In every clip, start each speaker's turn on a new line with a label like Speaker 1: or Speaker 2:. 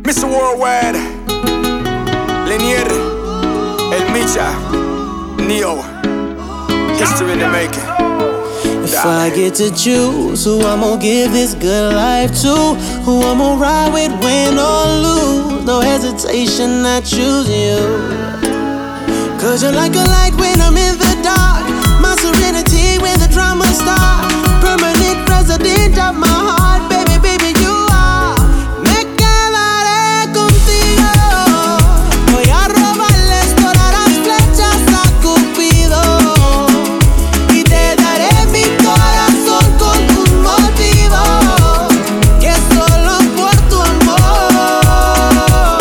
Speaker 1: Mr. Worldwide, Lanier, El Micha, Neo, history in the making.
Speaker 2: If I get to choose who I'm gonna give this good life to, who I'm gonna ride with, win or lose, no hesitation, I choose you. Cause you're like a light when I'm in the dark, my serenity when the drama starts, permanent resident of my heart, baby, baby, you are. Me quedaré contigo, voy a robarles todas las flechas a Cupido, y te daré mi corazón con un motivo, que es solo por tu amor.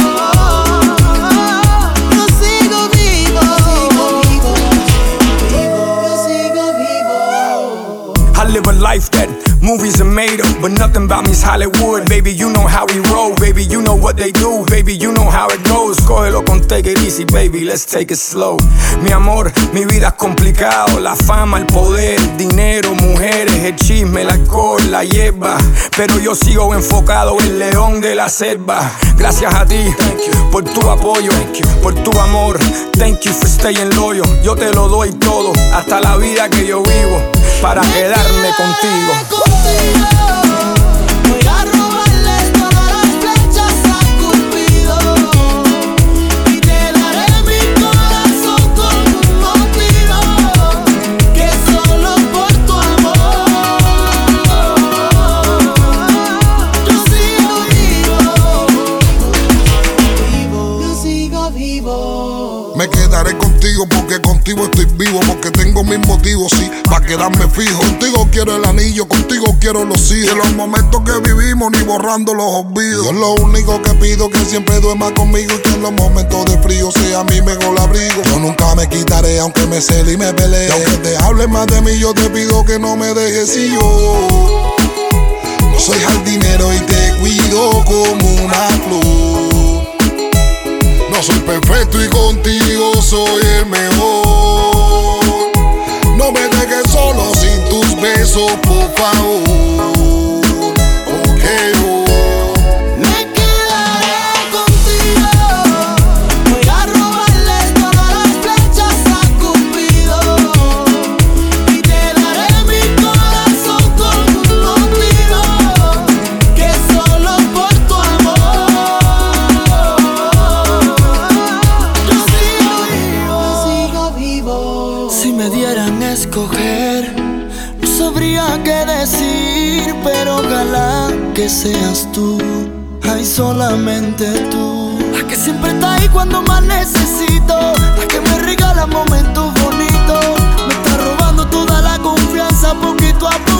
Speaker 2: Yo sigo vivo, yo sigo vivo.
Speaker 1: I live a life that movies are made of, but nothing about me's Hollywood. Baby, you know how we roll. Baby, you know what they do. Baby, you know how it goes. Cógelo con take it easy, baby, let's take it slow. Mi amor, mi vida es complicado. La fama, el poder, dinero, mujeres, el chisme, el alcohol, la hierba. Pero yo sigo enfocado, el león de la selva. Gracias a ti, por tu apoyo, por tu amor. Thank you for staying loyal. Yo te lo doy todo, hasta la vida que yo vivo, para quedarme contigo.
Speaker 2: Voy a robarle todas las flechas a Cupido, y te daré mi corazón con un motivo, que es solo por tu amor. Yo sigo vivo, yo sigo vivo.
Speaker 3: Me quedaré contigo porque contigo estoy vivo, porque tengo mis motivos, sí, para quedarme fijo. Contigo quiero el anillo, contigo quiero los hijos. De los momentos que vivimos ni borrando los olvidos. Yo lo único que pido que siempre duerma conmigo, y que en los momentos de frío sea mi mejor abrigo. Yo nunca me quitaré aunque me cele y me pelee. Y aunque te hables más de mí, yo te pido que no me dejes. Y yo no soy jardinero y te cuido como una flor. No soy perfecto y contigo soy el mejor. No me dejes solo sin tus besos, por favor. Okay,
Speaker 2: Me quedaré contigo, voy a robarle todas las flechas a Cupido, y te daré mi corazón con un motivo, que es solo por tu amor. Yo sigo vivo. Si me dieran a escoger, no sabría qué decir, pero ojalá que seas tú, ay, solamente tú, la que siempre está ahí cuando más necesito, la que me regala momentos bonitos, me está robando toda la confianza poquito a poco.